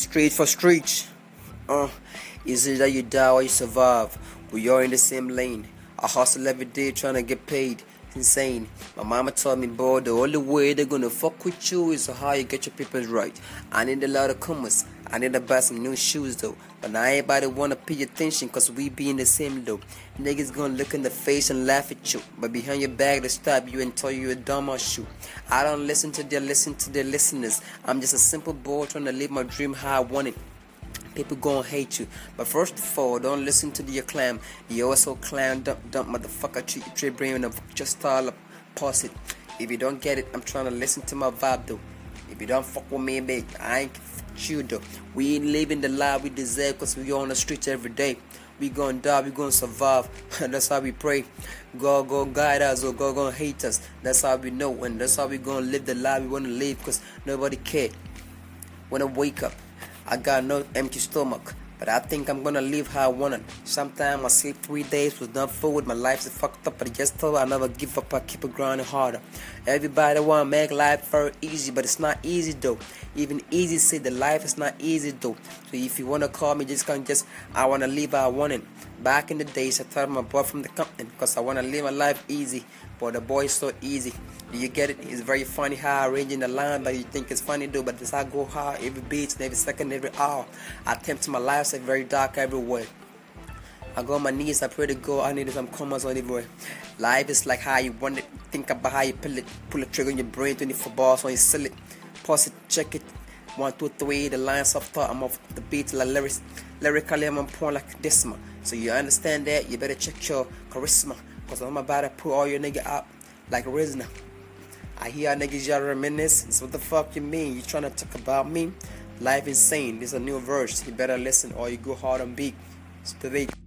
Straight for streets. Is it that you die or you survive? We are in the same lane. I hustle every day trying to get paid. It's insane. My mama told me, boy, the only way they're gonna fuck with you is how you get your papers right. I need a lot of commas. I need to buy some new shoes though. But now everybody wanna pay attention cause we be in the same though. Niggas gonna look in the face and laugh at you. But behind your back they stab you and tell you you're dumb or shoot. I don't listen to their listeners. I'm just a simple boy trying to live my dream how I want it. People gonna hate you, but first of all, don't listen to the acclaim. You also clown, dump motherfucker, treat your brain and just style up, pause it. If you don't get it, I'm trying to listen to my vibe though. If you don't fuck with me, babe, I ain't fuck you though. We ain't living the life we deserve, cause we on the streets every day. We gonna die, we gonna survive, that's how we pray. God gonna guide us, or God gonna hate us. That's how we know, and that's how we gonna live the life we wanna live, cause nobody care. When I wake up, I got no empty stomach, but I think I'm gonna live how I want it. Sometimes I sleep 3 days with no food, my life's fucked up, but I just thought I never give up, I keep it grinding harder. Everybody wanna make life very easy, but it's not easy though. Even easy say the life is not easy though. So if you wanna call me, I wanna live how I want it. Back in the days, I told my boy from the company, cause I wanna live my life easy, but the boy is so easy. Do you get it? It's very funny how I arrange in the line, but you think it's funny though, but this I go hard every beat, every second, every hour. I attempt my life, so very dark everywhere. I go on my knees, I pray to God, I need some commas on everywhere. Life is like how you want it, think about how you pull a trigger on your brain, 24 bars on you sell it, pause it, check it. 1, 2, 3, the lines of thought, I'm off the beat like lyrics. Lyrically, I'm on point like this, man. So you understand that, you better check your charisma, cause I'm about to put all your nigga up like Rizna. I hear niggas y'all reminisce. It's what the fuck you mean? You tryna talk about me? Life insane. This is a new verse. You better listen or you go hard on beat. It's the beat.